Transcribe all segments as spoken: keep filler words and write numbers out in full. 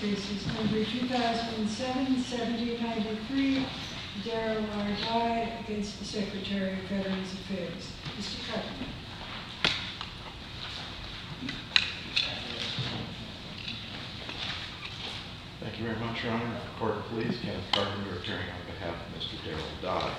Case is number two thousand seven, seventeen ninety-three, Darrell R. Dye against the Secretary of Veterans Affairs. Mister Carpenter. Thank you very much, Your Honor. Court of Police, Kenneth Carpenter, attorney on behalf of Mister Darrell Dye.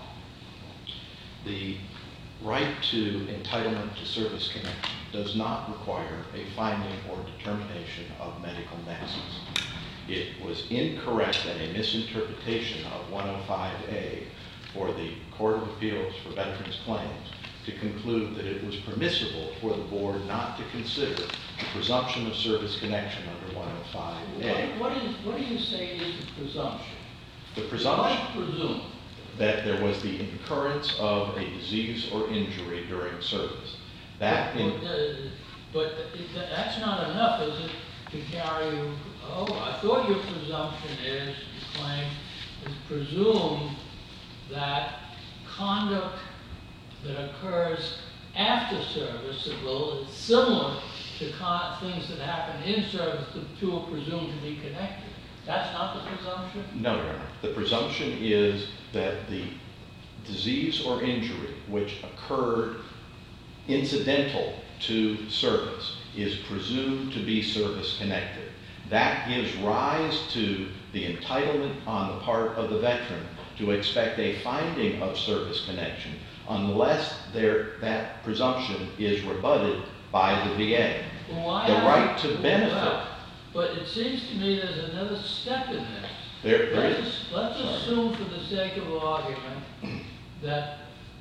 The right to entitlement to service connection does not require a finding or determination of medical nexus. It was incorrect and a misinterpretation of one oh five A for the Court of Appeals for Veterans Claims to conclude that it was permissible for the board not to consider the presumption of service connection under one oh five A. What, what, is, what do you say is the presumption? The presumption What presume? that there was the incurrence of a disease or injury during service. That but, in, uh, but that's not enough, is it, to carry you? Oh, I thought your presumption is, you claim, is presume that conduct that occurs after service is similar to con things that happen in service the two are presumed to be connected. That's not the presumption? no, Your Honor. The presumption is that the disease or injury which occurred incidental to service is presumed to be service connected. That gives rise to the entitlement on the part of the veteran to expect a finding of service connection unless there, that presumption is rebutted by the V A. Why the not? right to benefit. Well, but it seems to me there's another step in this. There, there let's is. let's assume for the sake of argument that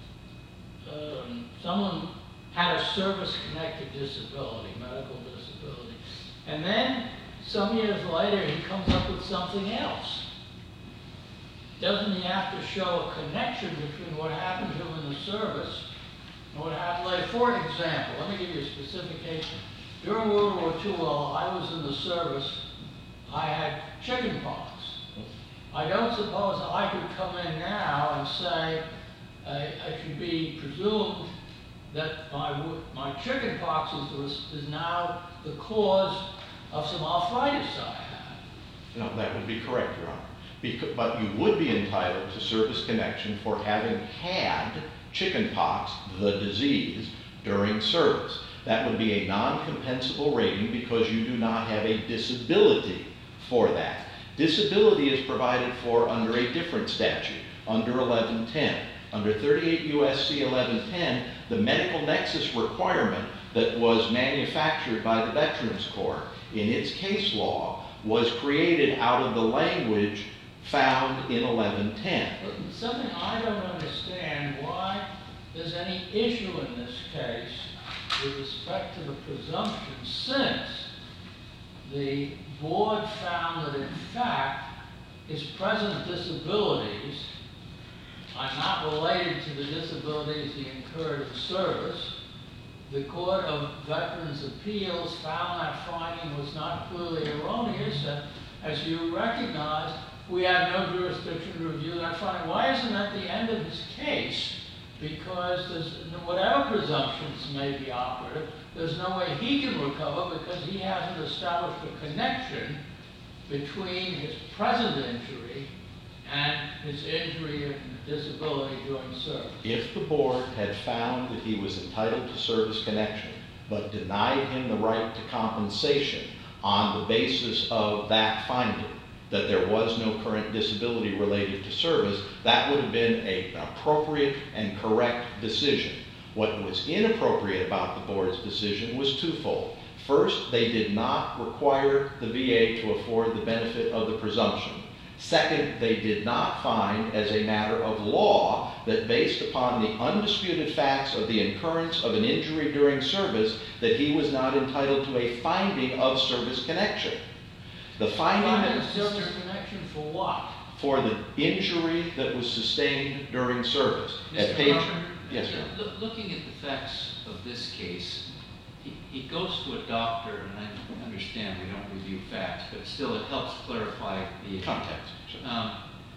um, someone had a service-connected disability, medical disability, and then some years later he comes up with something else. Doesn't he have to show a connection between what happened to him in the service and what happened later? For example, let me give you a specification. During World War Two, while I was in the service, I had chicken pox. I don't suppose I could come in now and say uh, I should be presumed that my, my chicken pox is, is now the cause of some arthritis I had. No, that would be correct, Your Honor. Because, but you would be entitled to service connection for having had chickenpox, the disease, during service. That would be a non-compensable rating because you do not have a disability for that. Disability is provided for under a different statute, under eleven ten. Under thirty-eight U S C eleven ten, the medical nexus requirement that was manufactured by the Veterans Court in its case law was created out of the language found in eleven ten. But something I don't understand why there's any issue in this case with respect to the presumption, since the board found that in fact his present disabilities are not related to the disabilities he incurred in service. The Court of Veterans Appeals found that finding was not clearly erroneous, and as you recognize, we have no jurisdiction to review that finding. Why isn't that the end of his case? Because there's, whatever presumptions may be operative, there's no way he can recover because he hasn't established a connection between his present injury and his injury and disability during service. If the board had found that he was entitled to service connection, but denied him the right to compensation on the basis of that finding, that there was no current disability related to service, that would have been a, an appropriate and correct decision. What was inappropriate about the board's decision was twofold. First, they did not require the V A to afford the benefit of the presumption. Second, they did not find as a matter of law that based upon the undisputed facts of the incurrence of an injury during service, that he was not entitled to a finding of service connection. The finding Finding that service connection for what? for the injury that was sustained during service. Mister At page, Carpenter, yes, sir. loo- Looking at the facts of this case, he, he goes to a doctor, and I understand we don't review facts, but still it helps clarify the Context. Sure. Um,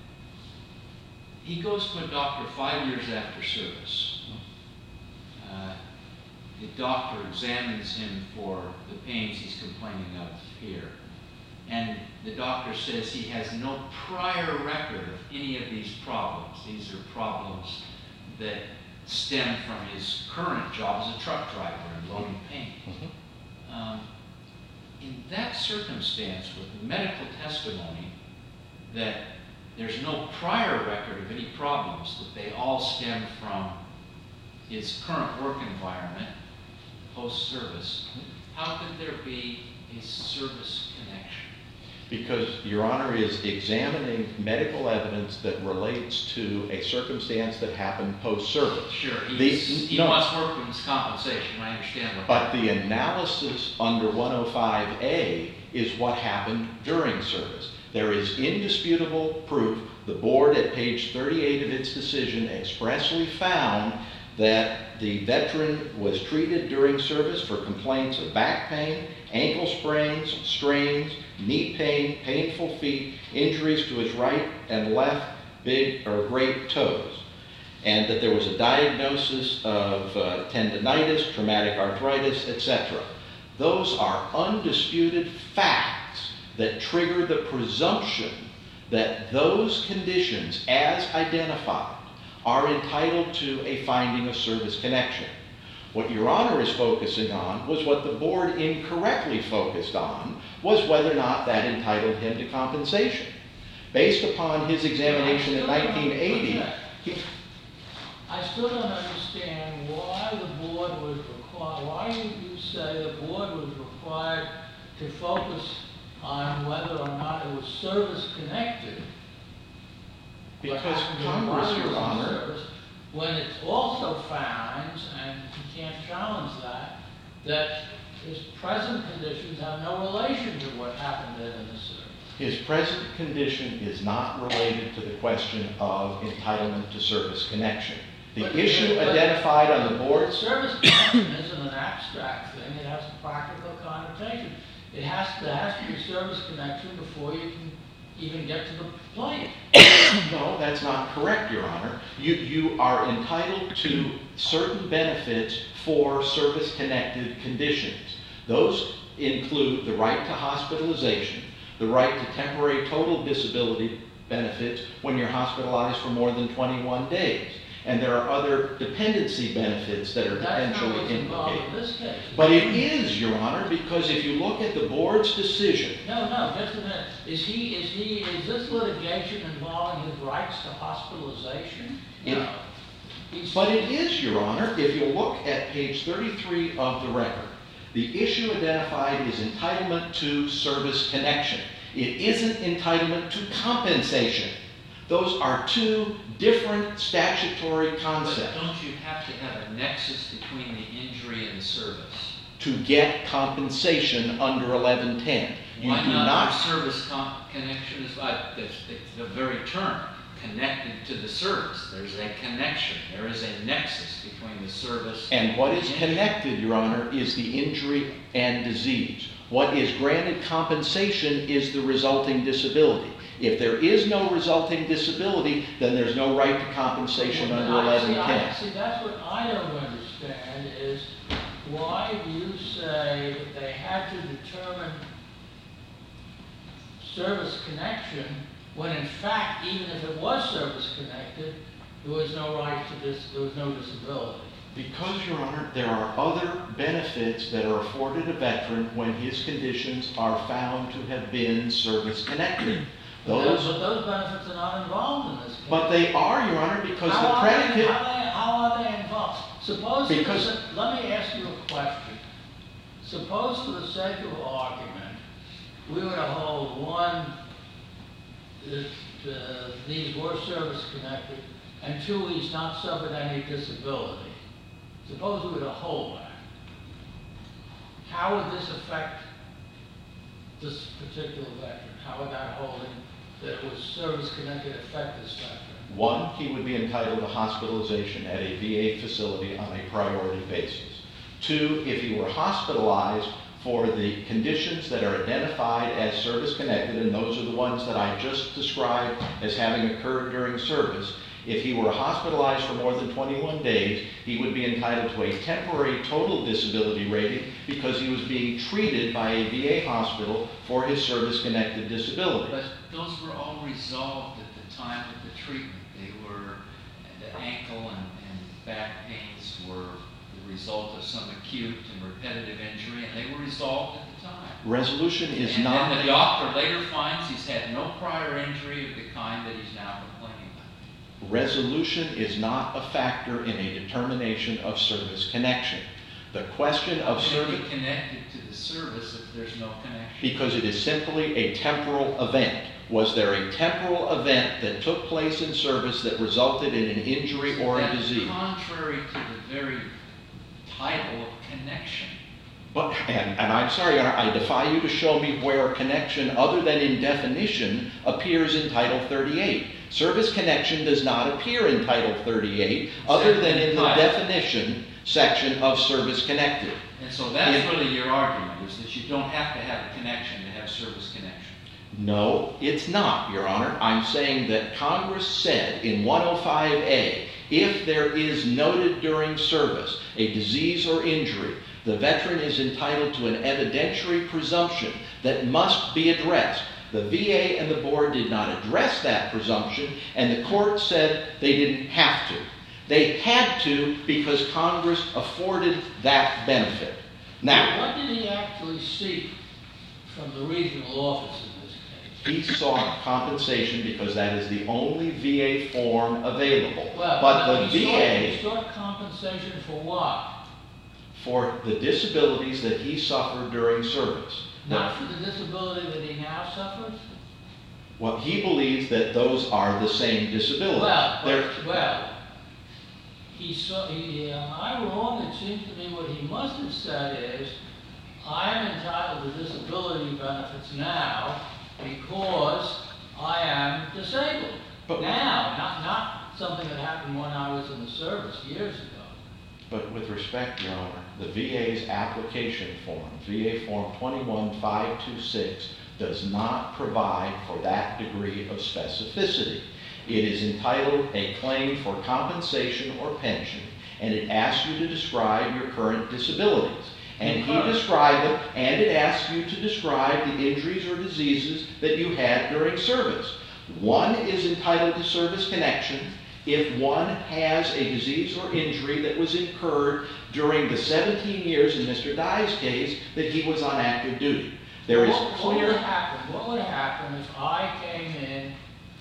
he goes to a doctor five years after service. Uh, the doctor examines him for the pains he's complaining of here. and the doctor says he has no prior record of any of these problems. These are problems that stem from his current job as a truck driver and loading paint. Mhm. Um, in that circumstance, with the medical testimony that there's no prior record of any problems, that they all stem from his current work environment, post-service, how could there be a service connection? Because Your Honor is examining medical evidence that relates to a circumstance that happened post-service. Sure, The- he's, he no. wants workman's compensation, I understand what. But the analysis under one oh five A is what happened during service. There is indisputable proof. The board at page thirty-eight of its decision expressly found that the veteran was treated during service for complaints of back pain, ankle sprains, strains, knee pain, painful feet, injuries to his right and left big or great toes, and that there was a diagnosis of uh, tendinitis, traumatic arthritis, et cetera. Those are undisputed facts that trigger the presumption that those conditions, as identified, are entitled to a finding of service connection. What Your Honor is focusing on was what the board incorrectly focused on, was whether or not that entitled him to compensation. Based upon his examination in nineteen eighty, he, I still don't understand why the board was required, why you you say the board was required to focus on whether or not it was service connected. because Congress, Your Honor, When it also finds, and you can't challenge that, that his present conditions have no relation to what happened then in the service. his present condition is not related to the question of entitlement to service connection. The But- issue but- identified on the But board, service connection isn't an abstract thing, it has a practical connotation. It has to, there has to be service connection before you can even get to the plane. no, that's not correct, Your Honor. You, you are entitled to certain benefits for service-connected conditions. Those include the right to hospitalization, the right to temporary total disability benefits when you're hospitalized for more than twenty-one days. And there are other dependency benefits that are That's not what's potentially involved in implicated. this case. But it is, Your Honor, because if you look at the board's decision, No, no, just a minute. Is he, is he, is this litigation involving his rights to hospitalization? It- No. He's- but it is, Your Honor, if you look at page thirty-three of the record, the issue identified is entitlement to service connection. It isn't entitlement to compensation. Those are two different statutory But concepts. don't you have to have a nexus between the injury and the service? To get compensation under eleven ten. You Why do not, not, service con- connection is like, the, the, the very term, connected to the service. There's a connection, there is a nexus between the service. and what is the injury. connected, Your Honor, is the injury and disease. What is granted compensation is the resulting disability. If there is no resulting disability, then there's no right to compensation Well, under I- eleven see, I- ten. See, that's what I don't understand, is why do you say that they had to determine service connection when in fact, even if it was service connected, there was no right to this, there was no disability? Because, Your Honor, there are other benefits that are afforded a veteran when his conditions are found to have been service-connected. But those, Those, but those benefits are not involved in this case. but they are, Your Honor, because How the are they- predicate, How they- how are they involved? Suppose, for the Because- se- let me ask you a question. Suppose for the sake of argument, we were to hold one, that uh, these were service connected, and two, he's not suffered any disability. Suppose we were to hold that. How would this affect this particular veteran? How would that holding that it was service connected affect this veteran? one, he would be entitled to hospitalization at a V A facility on a priority basis. Two, if he were hospitalized for the conditions that are identified as service-connected, and those are the ones that I just described as having occurred during service, If he were hospitalized for more than twenty-one days, he would be entitled to a temporary total disability rating because he was being treated by a V A hospital for his service-connected disability. But those were all resolved at the time of the treatment. They were, the ankle and, and back pains were the result of some acute and repetitive injury, and they were resolved at the time. Resolution is and not... And the doctor later finds he's had no prior injury of the kind that he's now complaining about. Resolution is not a factor in a determination of service connection. The question of How can it service... be connected to the service if there's no connection? Because it is simply a temporal event. Was there a temporal event that took place in service that resulted in an injury or a That's disease? contrary to the very title of connection. But, and, and I'm sorry, Your Honor, I defy you to show me where connection, other than in definition, appears in Title thirty-eight. Service connection does not appear in Title thirty-eight, other than in the definition section of service connected. And so that's In- really your argument, is that you don't have to have a connection to have service connection. No, it's not, Your Honor. I'm saying that Congress said in one oh five A, if there is noted during service a disease or injury, the veteran is entitled to an evidentiary presumption that must be addressed. The V A and the board did not address that presumption, and the court said they didn't have to. They had to because Congress afforded that benefit. Now, What did he actually seek from the regional office in this case? he sought compensation because that is the only V A form available. Well, But no, the he V sought- A, He sought compensation for what? for the disabilities that he suffered during service. Not for the disability that he now suffers? Well, he believes that those are the same disabilities. Well, They're- but, well, he saw, he, am I wrong? It seems to me what he must have said is, I am entitled to disability benefits now because I am disabled. But- Now, not, not something that happened when I was in the service years ago. But with respect, Your Honor, the V A's application form, V A Form twenty-one five two six, does not provide for that degree of specificity. It is entitled a claim for compensation or pension, and it asks you to describe your current disabilities. And he described them, and it asks you to describe the injuries or diseases that you had during service. One is entitled to service connection if one has a disease or injury that was incurred during the seventeen years in Mister Dye's case that he was on active duty. There is What- What would clear... happen, what would happen if I came in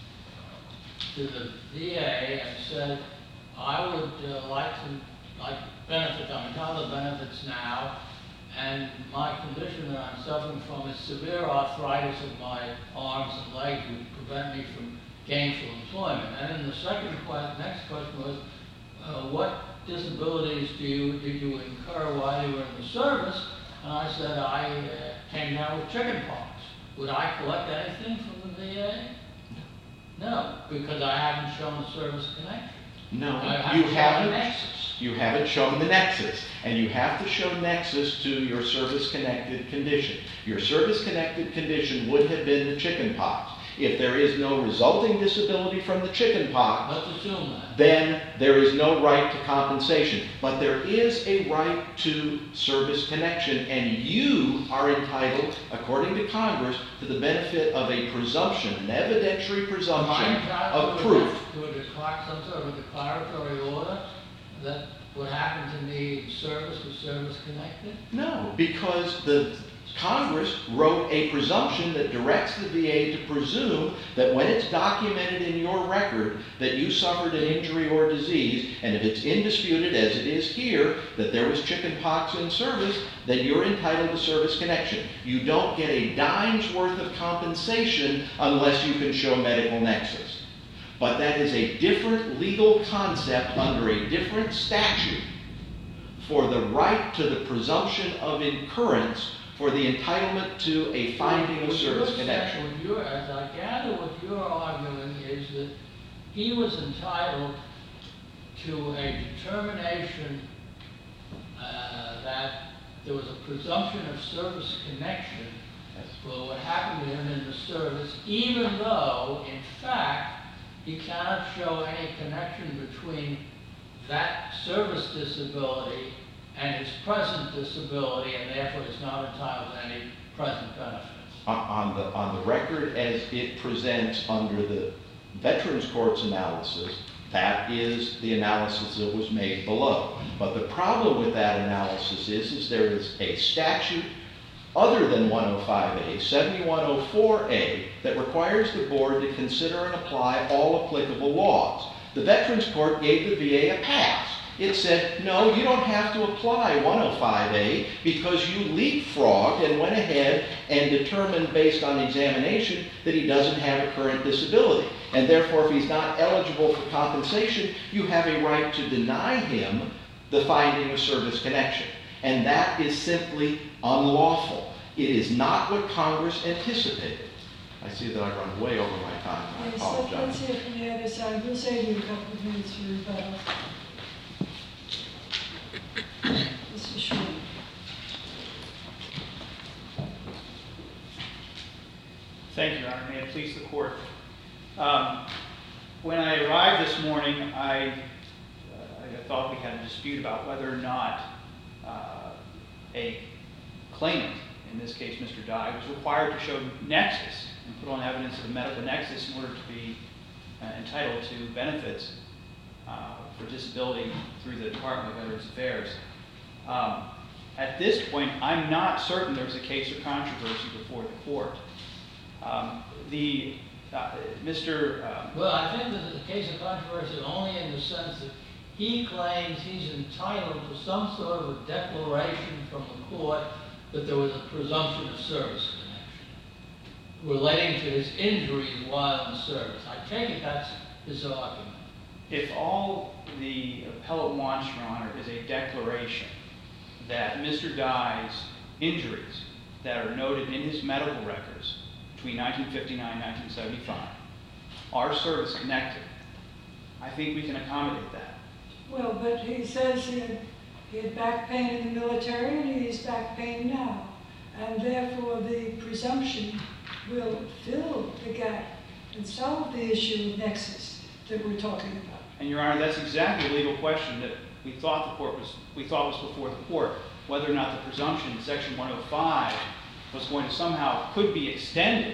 to the V A and said, I would uh, like to, like benefits, I'm entitled to benefits now, and my condition that I'm suffering from is severe arthritis of my arms and legs would prevent me from gainful employment. And then the second question, next question was, uh, what disabilities do you, did you incur while you were in the service? And I said, I uh, came down with chicken pox. Would I collect anything from the V A? No, because I haven't shown the service connection. No, I you haven't shown the haven't. nexus. You haven't shown the nexus, and you have to show nexus to your service-connected condition. Your service-connected condition would have been the chicken pox. If there is no resulting disability from the chicken pox, Let's assume that. then there is no right to compensation. But there is a right to service connection, and you are entitled, according to Congress, to the benefit of a presumption, an evidentiary Am I presumption entitled of to proof. a- To a declar- some sort of a declaratory order that what happened to me in service was service connected? No, because the Congress wrote a presumption that directs the V A to presume that when it's documented in your record that you suffered an injury or disease, and if it's indisputed, as it is here, that there was chicken pox in service, then you're entitled to service connection. You don't get a dime's worth of compensation unless you can show medical nexus. But that is a different legal concept under a different statute for the right to the presumption of incurrence for the entitlement to a finding of What you're service saying- connection. what you're- As I gather, what you're arguing is that he was entitled to a determination uh, that there was a presumption of service connection for what happened to him in the service, even though, in fact, he cannot show any connection between that service disability and his present disability, and therefore is not entitled to any present benefits. On the, on the record as it presents under the Veterans Court's analysis, that is the analysis that was made below. But the problem with that analysis is, is there is a statute other than one oh five A, seventy-one oh four A, that requires the board to consider and apply all applicable laws. The Veterans Court gave the V A a pass. It said, no, you don't have to apply one oh five A because you leapfrogged and went ahead and determined based on examination that he doesn't have a current disability. And therefore, if he's not eligible for compensation, you have a right to deny him the finding of service connection. And that is simply unlawful. It is not what Congress anticipated. I see that I've run way over my time. I Yes, apologize. let's hear from the other side. We'll save you a couple of minutes for rebuttal. Mister Short. Thank you, Your Honor. May it please the court. Um, when I arrived this morning, I, uh, I thought we had a dispute about whether or not uh, a claimant, in this case Mister Dye, was required to show nexus and put on evidence of a medical nexus in order to be uh, entitled to benefits uh, for disability through the Department of Veterans Affairs. Um, at this point, I'm not certain there's a case of controversy before the court. Um, the uh, Mister Uh, Well, I think that the case of controversy only in the sense that he claims he's entitled to some sort of a declaration from the court that there was a presumption of service connection relating to his injuries while in service. I take it that's his argument. If all the appellate wants, Your Honor, is a declaration that Mister Dye's injuries that are noted in his medical records between nineteen fifty-nine and nineteen seventy-five are service-connected, I think we can accommodate that. Well, but he says he had, he had back pain in the military and he has back pain now. And therefore the presumption will fill the gap and solve the issue of nexus that we're talking about. And Your Honor, that's exactly the legal question that we thought the court was, we thought was before the court, whether or not the presumption in Section one oh five was going to somehow, could be extended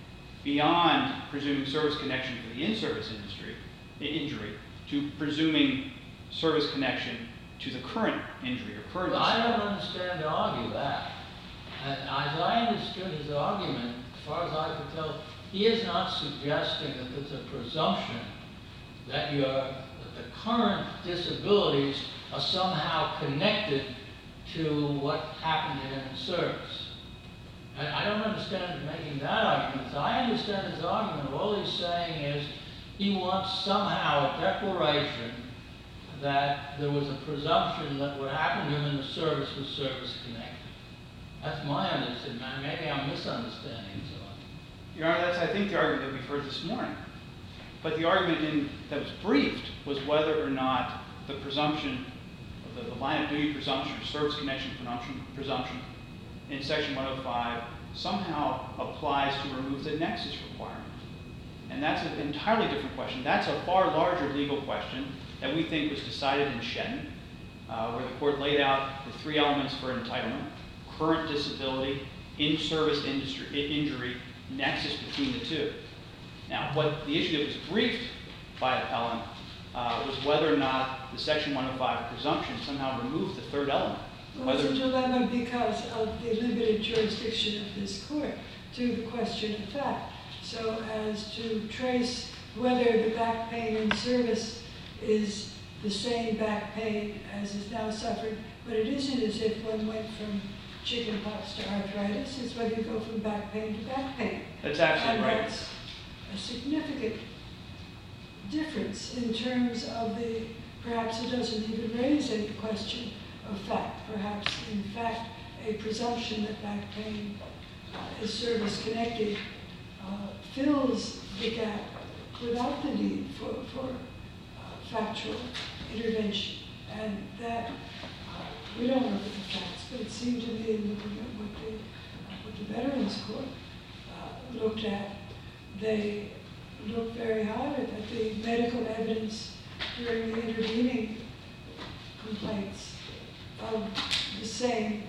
beyond presuming service connection for the in-service industry, injury, to presuming service connection to the current injury or current Well, I disability. don't understand to argue that. And as I understood his argument, as far as I could tell, he is not suggesting that there's a presumption that, your, that the current disabilities are somehow connected to what happened to him in service. And I don't understand him making that argument. As I understand his argument, all he's saying is he wants somehow a declaration that there was a presumption that what happened to him in the service was service connected. That's my understanding. Maybe I'm misunderstanding so. Your Honor, that's, I think, the argument that we've heard this morning. But the argument in, that was briefed was whether or not the presumption, the, the line of duty presumption, or service connection presumption, presumption in Section one oh five somehow applies to remove the nexus requirement. And that's an entirely different question. That's a far larger legal question that we think was decided in Shen, uh, where the court laid out the three elements for entitlement: current disability, in-service industry, injury, nexus between the two. Now, what the issue that was briefed by appellant uh, was whether or not the Section one oh five presumption somehow removed the third element. Well, it's a dilemma because of the limited jurisdiction of this court to the question of fact. So as to trace whether the back pain in service is the same back pain as is now suffered, but it isn't as if one went from chicken pox to arthritis. It's whether you go from back pain to back pain. That's absolutely and right. That's a significant difference in terms of the, perhaps it doesn't even raise any question of fact. Perhaps, in fact, a presumption that back pain uh, is service-connected uh, fills the gap without the need for, for uh, factual intervention. And that, uh, we don't look at the facts, but it seemed to me, in looking at what the, uh, what the Veterans Court uh, looked at, they look very hard at the medical evidence during the intervening complaints of the same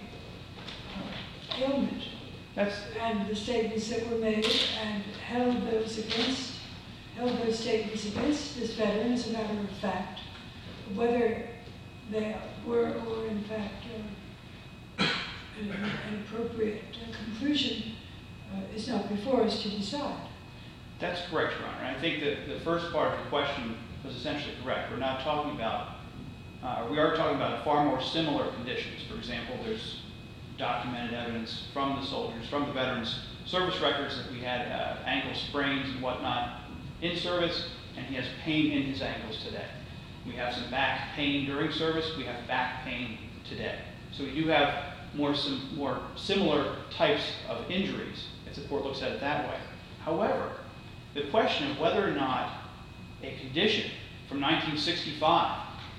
uh, ailment. That's, And the statements that were made and held those against, held those statements against this veteran as a matter of fact, whether they were or in fact uh, an, an appropriate uh, conclusion uh, is not before us to decide. that's correct, Your Honor. I think that the first part of the question was essentially correct. We're not talking about, uh, we are talking about far more similar conditions. For example, there's documented evidence from the soldiers, from the veterans' service records that we had uh, ankle sprains and whatnot in service, and he has pain in his ankles today. We have some back pain during service. We have back pain today. So we do have more, sim more similar types of injuries, if the court looks at it that way. However, the question of whether or not a condition from nineteen sixty-five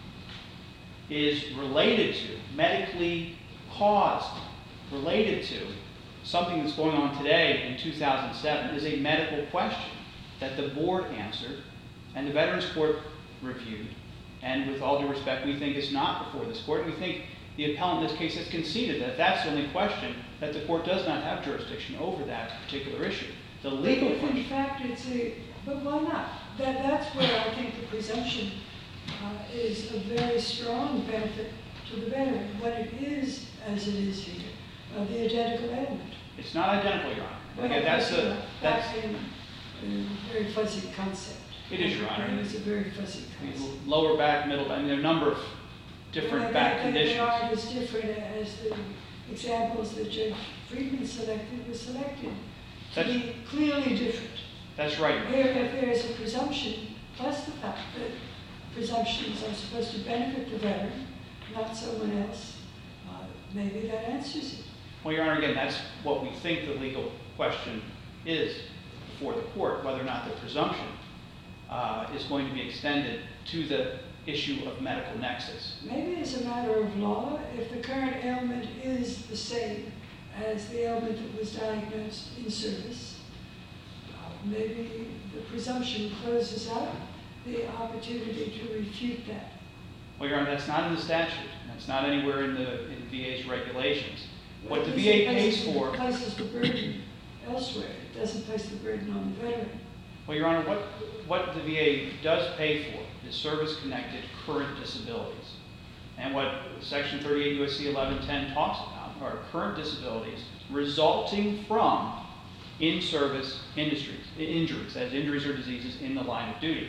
is related to, medically caused, related to something that's going on today in two thousand seven is a medical question that the board answered and the Veterans Court reviewed. And with all due respect, we think it's not before this court. We think the appellant in this case has conceded that that's the only question, that the court does not have jurisdiction over that particular issue. The legal If question. in fact it's a, but why not? That, that's where I think the presumption uh, is a very strong benefit to the veteran, when it is, as it is here, uh, the identical element. It's not identical, Your Honor. Well, Again, that's that's the, a, that's, that's a, a very fuzzy concept. It is, Your Honor. It is a very fuzzy concept. lower back, middle back, I mean, there are a number of different Well, back they, conditions. They are as different as the examples that Judge Friedman selected were selected to That's- be clearly different. That's right, Your Honor. Here, if there is a presumption, plus the fact that presumptions are supposed to benefit the veteran, not someone else, uh, maybe that answers it. Well, Your Honor, again, that's what we think the legal question is before the court, whether or not the presumption uh, is going to be extended to the issue of medical nexus. Maybe as a matter of law, if the current ailment is the same as the ailment that was diagnosed in service, uh, maybe the presumption closes out the opportunity to refute that. Well, Your Honor, that's not in the statute. That's not anywhere in the, in the V A's regulations. What the It V A places- pays for... It places the burden elsewhere. It doesn't place the burden on the veteran. Well, Your Honor, what, what the V A does pay for is service-connected current disabilities. And what Section thirty-eight U S C eleven ten talks about are current disabilities resulting from in-service industries, injuries, as injuries or diseases in the line of duty.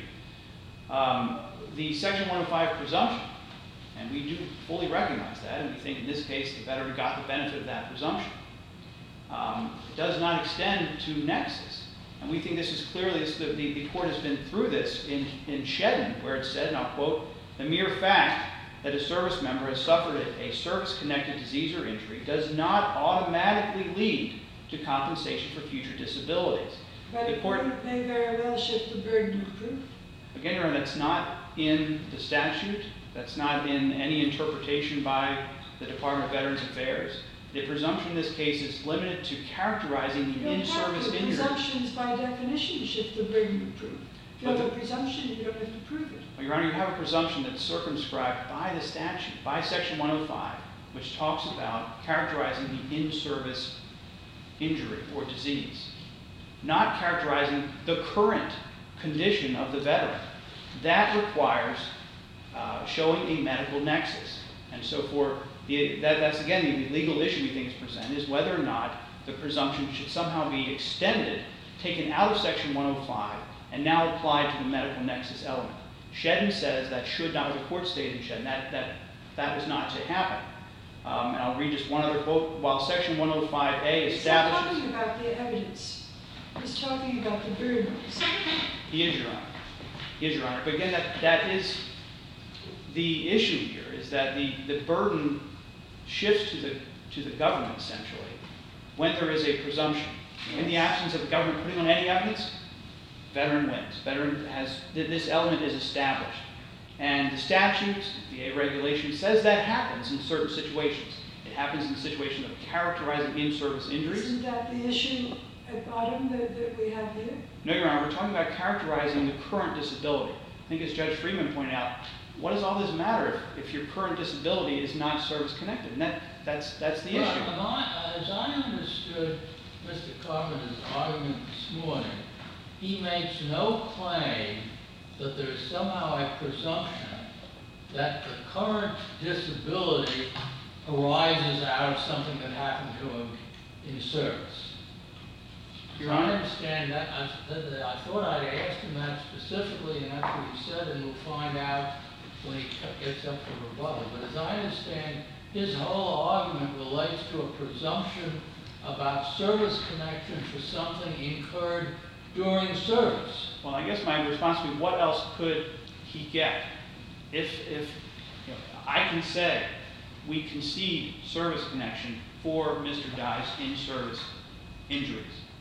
Um, the Section one oh five presumption, and we do fully recognize that, and we think in this case the veteran got the benefit of that presumption, um, does not extend to nexus. And we think this is clearly, this, the, the, the court has been through this in, in Shedden, where it said, and I'll quote, "The mere fact that a service member has suffered a, a service-connected disease or injury does not automatically lead to compensation for future disabilities." But The it court, may very well shift the burden of proof. again, Your Honor, that's not in the statute. That's not in any interpretation by the Department of Veterans Affairs. The presumption in this case is limited to characterizing the You don't have in-service to. injury. Presumptions by definition shift the burden of proof. If you But have a the- presumption, you don't have to prove it. Well, Your Honor, you have a presumption that's circumscribed by the statute, by Section one oh five, which talks about characterizing the in-service injury or disease, not characterizing the current condition of the veteran. That requires uh, showing a medical nexus. And so for the, that, that's again the legal issue we think is presented, is whether or not the presumption should somehow be extended, taken out of Section one oh five, and now applied to the medical nexus element. Shedden says that should not, the court stated in Shedden, that, that, that was not to happen. Um, and I'll read just one other quote. While Section one oh five A He's not establishes... talking about the evidence. He's talking about the burdens. He is, Your Honor. He is, Your Honor. But again, that, that is the issue here, is that the, the burden shifts to the, to the government, essentially, when there is a presumption. In the absence of the government putting on any evidence, veteran wins. Veteran has, this element is established. And the statute, the V A regulation, says that happens in certain situations. It happens in the situation of characterizing in-service injuries. Isn't that the issue at bottom that, that we have here? No, Your Honor, we're talking about characterizing the current disability. I think as Judge Freeman pointed out, what does all this matter if, if your current disability is not service-connected? And that, that's, that's the Well, issue. am I- As I understood Mister Carpenter's argument this morning, he makes no claim that there is somehow a presumption that the current disability arises out of something that happened to him in service. Your I Honor? understand that. I, that- I thought I'd asked him that specifically, and that's what he said, and we'll find out when he gets up for rebuttal. But as I understand, his whole argument relates to a presumption about service connection for something incurred during service. Well, I guess my response would be, what else could he get? If, if you know, I can say we concede service connection for Mister Dye's in-service injuries.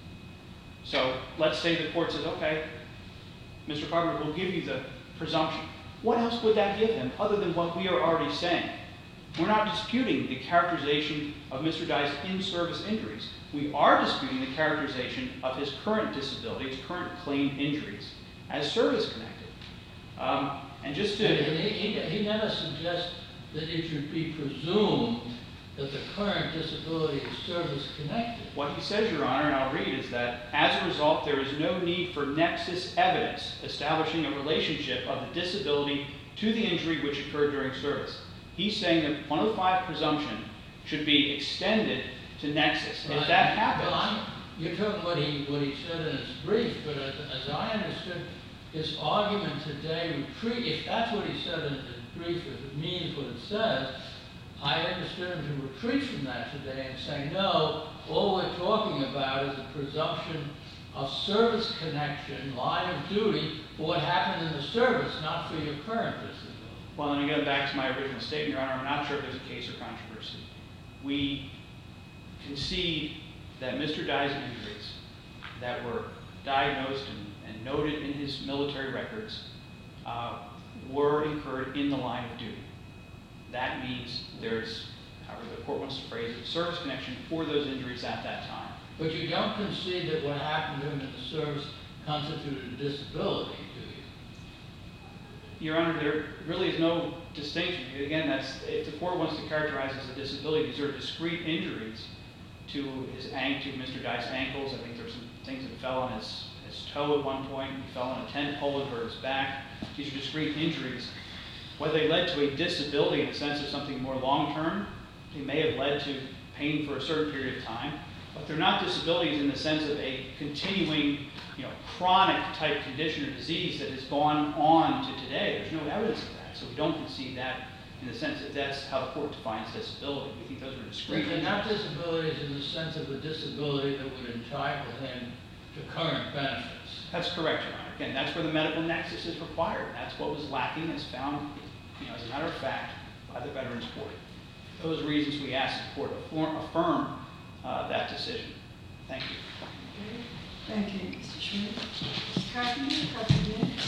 So let's say the court says, okay, Mister Carpenter, we'll give you the presumption. What else would that give him other than what we are already saying? We're not disputing the characterization of Mister Dye's in-service injuries. We are disputing the characterization of his current disability, his current claimed injuries, as service-connected. Um, and just to... And he, he, he never suggests that it should be presumed that the current disability is service-connected. What he says, Your Honor, and I'll read, is that as a result, there is no need for nexus evidence establishing a relationship of the disability to the injury which occurred during service. He's saying that one oh five presumption should be extended to nexus. If that happens... Well, I'm, you're talking what he, what he said in his brief, but as, as I understood his argument today, retreat, if that's what he said in his brief, if it means what it says, I understood him to retreat from that today and say, no, all we're talking about is a presumption of service connection, line of duty, for what happened in the service, not for your current disability. Well, and again, back to my original statement, Your Honor, I'm not sure if there's a case or controversy. We concede that Mister Dye's injuries that were diagnosed and, and noted in his military records uh, were incurred in the line of duty. That means there's, however the court wants to phrase it, service connection for those injuries at that time. But you don't concede that what happened to him in the service constituted a disability, do you? Your Honor, there really is no distinction. Again, that's, if the court wants to characterize as a disability, these are discrete injuries to his ankle, to Mister Dye's ankles. I think there's some things that fell on his, his toe at one point. He fell on a tent pole and hurt his back. These are discrete injuries. Whether they led to a disability in the sense of something more long-term, they may have led to pain for a certain period of time, but they're not disabilities in the sense of a continuing, you know, chronic type condition or disease that has gone on to today. There's no evidence of that, so we don't concede that in the sense that that's how the court defines disability. We think those are discrete They're injuries. not disabilities in the sense of a disability that would entitle him to current benefits. That's correct, Your Honor. Again, that's where the medical nexus is required. That's what was lacking, as found, you know, as a matter of fact, by the Veterans Court. For those reasons, we ask the court to affirm uh, that decision. Thank you. Okay. Thank you, Mister Schmidt. Mister Carpenter, a couple of minutes.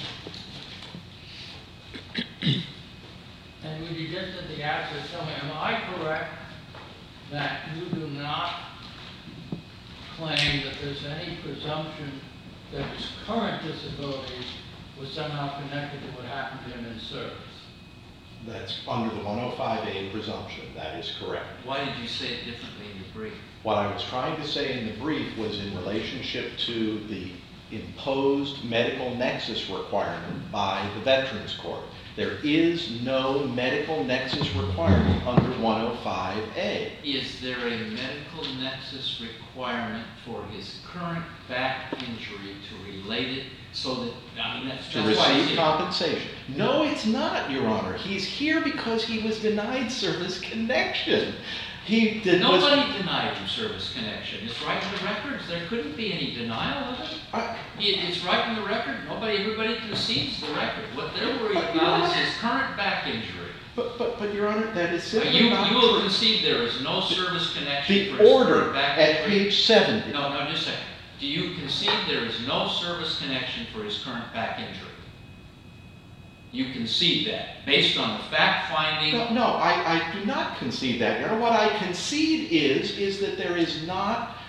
And would you just at the outset tell me, am I correct that you do not claim that there's any presumption that his current disability was somehow connected to what happened to him in service? That's under the one oh five A presumption. That is correct. Why did you say it differently in your brief? What I was trying to say in the brief was in relationship to the imposed medical nexus requirement by the Veterans Court. There is no medical nexus requirement under one oh five A. Is there a medical nexus requirement for his current back injury to relate it so that, I mean, that's To that's why I receive see- compensation. No, it's not, Your Honor. He's here because he was denied service connection. He did was- Nobody denied him service connection. It's right in the records. There couldn't be any denial of it. I- It- It's right in the record. Nobody, everybody concedes the record. What they're worried about is his current back injury. But, but, but, Your Honor, that is Uh, simply You, not you will true. concede there is no service connection for The his order current back at injury? page seventy. No, no, just a second. Do you concede there is no service connection for his current back injury? You concede that, based on the fact finding? No, no, I, I do not concede that, Your Honor. What I concede is, is that there is not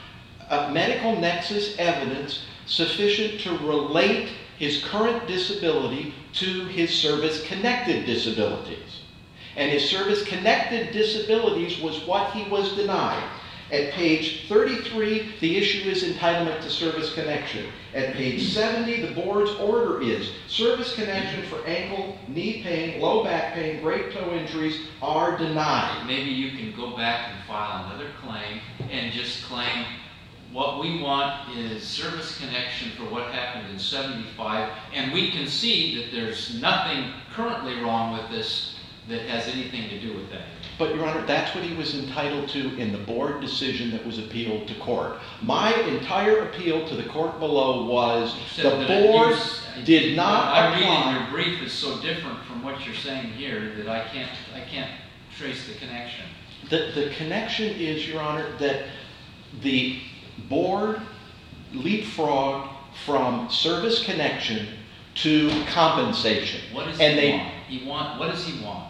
uh, medical nexus evidence sufficient to relate his current disability to his service-connected disabilities. And his service-connected disabilities was what he was denied. At page thirty-three, the issue is entitlement to service connection. At page seventy, the board's order is service connection for ankle, knee pain, low back pain, great toe injuries are denied. Maybe you can go back and file another claim and just claim what we want is service connection for what happened in seventy-five, and we concede that there's nothing currently wrong with this that has anything to do with that. But, Your Honor, that's what he was entitled to in the board decision that was appealed to court. My entire appeal to the court below was Except the that board you- did not I'm reading apply. your brief is so different from what you're saying here that I can't, I can't trace the connection. The, the connection is, Your Honor, that the board leapfrogged from service connection to compensation. What does and he they, want? He want? What does he want?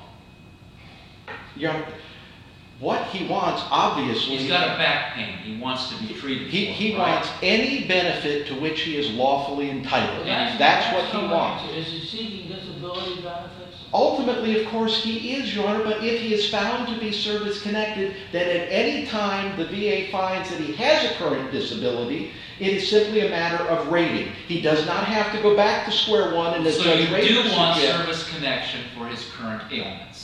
Your Honor, what he wants, obviously, He's got a back pain. He wants to be treated. he, for, he right? wants any benefit to which he is lawfully entitled. That's- That's what he so wants. Is he seeking disability benefits? Ultimately, of course, he is, Your Honor, but if he is found to be service-connected, then at any time the V A finds that he has a current disability, it is simply a matter of rating. He does not have to go back to square one, and as So Judge you Rader do want suggests, service connection for his current ailments.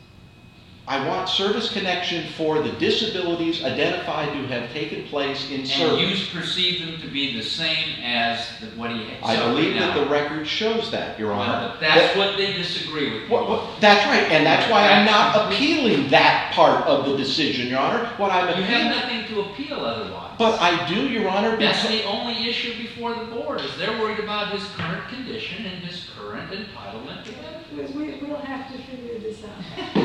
I want service connection for the disabilities identified to have taken place in And service. you perceive them to be the same as the, what he has I believe now. that the record shows that, Your Honor. Well, but that's That- what they disagree with. What- what- that's right, and that's why I'm not appealing that part of the decision, Your Honor. What I'm You have appealing, nothing to appeal otherwise. but I do, Your Honor, That's because the only issue before the board, is they're worried about his current condition and his current entitlement to benefits. We, we'll have to figure this out.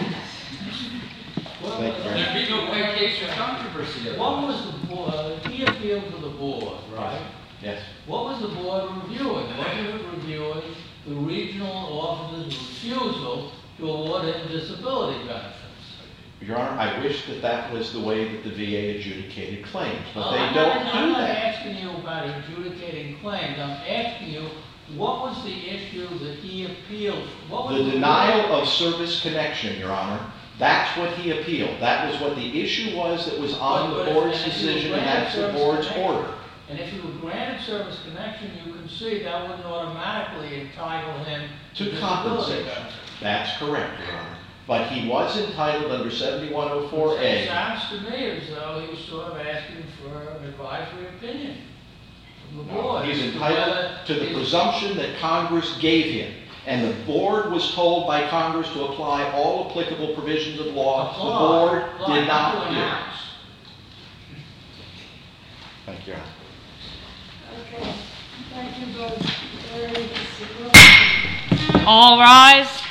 Well, Thank you very There'd be no case or controversy. What was the board, he appealed to the board, right? yes. What was the board reviewing? Wasn't it reviewing the regional officer's refusal to award him disability benefits? Your Honor, I wish that that was the way that the V A adjudicated claims, but Well, they I'm don't not- I'm do not that. asking you about adjudicating claims, I'm asking you, what was the issue that he appealed? What was The denial of service connection, Your Honor, that's what he appealed. That was what the issue was that was on But- the but if- board's and if you decision, and granted that's the service board's connection- order. And if you were granted service connection, you can see that wouldn't automatically entitle him to To disability compensation. benefits. That's correct, Your Honor. But he was entitled under seventy-one oh four It A. sounds to me as though he was sort of asking for an advisory opinion from the board. He's as to entitled whether to the he's- presumption that Congress gave him. And the board was told by Congress to apply all applicable provisions of law. The Apply. board Apply, did not not to do. announce. Thank you, Your Honor. Okay, thank you both. Very interesting. All rise.